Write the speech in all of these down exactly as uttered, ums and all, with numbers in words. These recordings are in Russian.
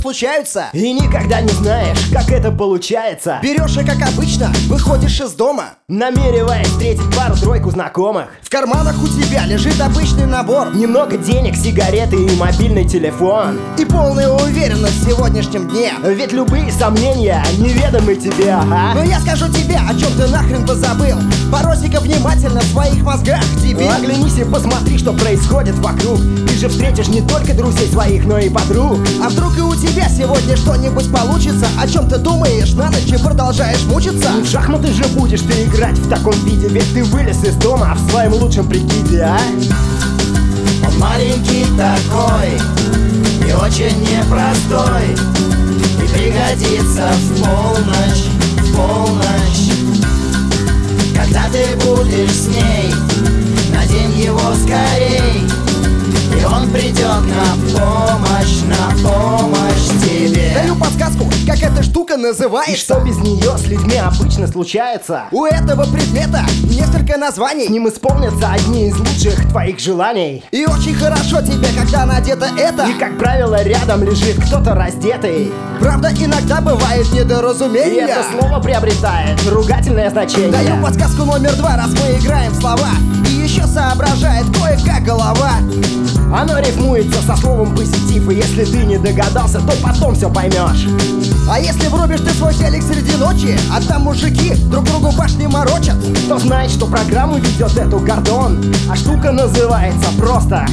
случаются. И никогда не знаешь, как это получается. Берешь и, как обычно, выходишь из дома, намереваясь встретить пару-тройку знакомых. В карманах у тебя лежит обычный набор, немного денег, сигареты и мобильный телефон. И полная уверенность в сегодняшнем дне. Ведь любые сомнения неведомы тебе, ага. Но я скажу тебе, о чем ты нахрен позабыл. Паросика внимательно в своих мозгах тебе. Оглянись и посмотри, что происходит вокруг. Ты же встретишь не только друзей своих, но и подруг. А вдруг и у тебя сегодня что-нибудь получится? О чем ты думаешь на ночь и продолжаешь мучиться? В шахматы же будешь ты играть в таком виде, ведь ты вылез из дома в своем лучшем прикиде, а? Он маленький такой и очень непростой, и пригодится в полночь, в полночь. Когда ты будешь с ней, надень его скорей, и он придет на помощь, на помощь тебе. Даю подсказку, как эта штука называется. И что без нее с людьми обычно случается. У этого предмета несколько названий. С ним исполнятся одни из лучших твоих желаний. И очень хорошо тебе, когда надето это. И, как правило, рядом лежит кто-то раздетый. Правда, иногда бывает недоразумение, и это слово приобретает ругательное значение. Даю подсказку номер два, раз мы играем в слова. И еще соображает кое-как голова. Оно рифмуется со словом позитив, и если ты не догадался, то потом все поймешь. А если врубишь ты свой телек среди ночи, а там мужики друг другу башни морочат, то знает, что программу ведет эту Гордон, а штука называется просто.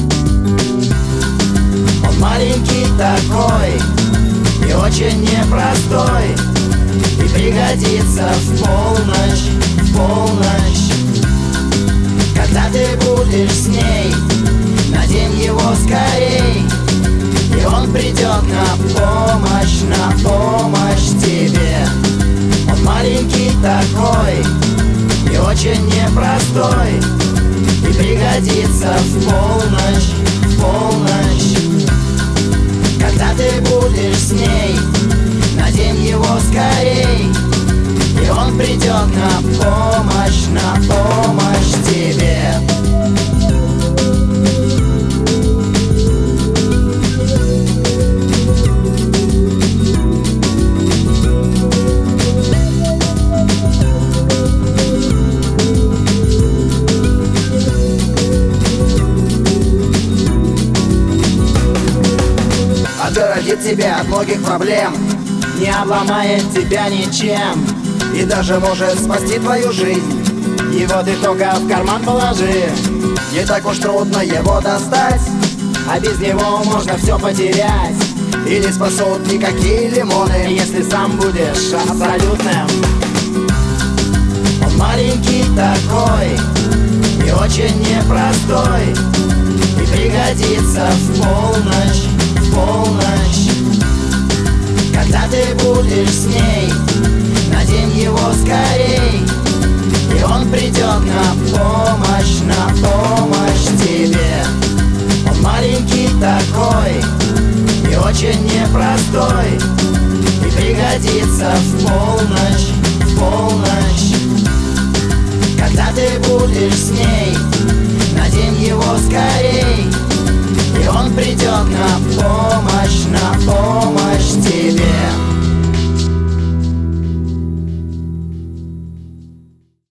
Он маленький такой и очень непростой, и пригодится в полночь, в полночь. Когда ты будешь с ней, надень его скорей, и он придет на помощь, на помощь тебе. Он маленький такой и очень непростой, и пригодится в полночь, в полночь. Когда ты будешь с ней, надень его скорей, и он придет на помощь, на помощь тебе. оградит тебя от многих проблем, не обломает тебя ничем, и даже может спасти твою жизнь. Его ты только в карман положи, не так уж трудно его достать, а без него можно все потерять. И не спасут никакие лимоны, если сам будешь абсолютным. Он маленький такой и очень непростой, и пригодится в полночь, в полночь. Когда ты будешь с ней, надень его скорей, и он придет на помощь, на помощь тебе. Он маленький такой и очень непростой, и пригодится в полночь, в полночь. Когда ты будешь с ней, надень его скорей, и он придет на помощь.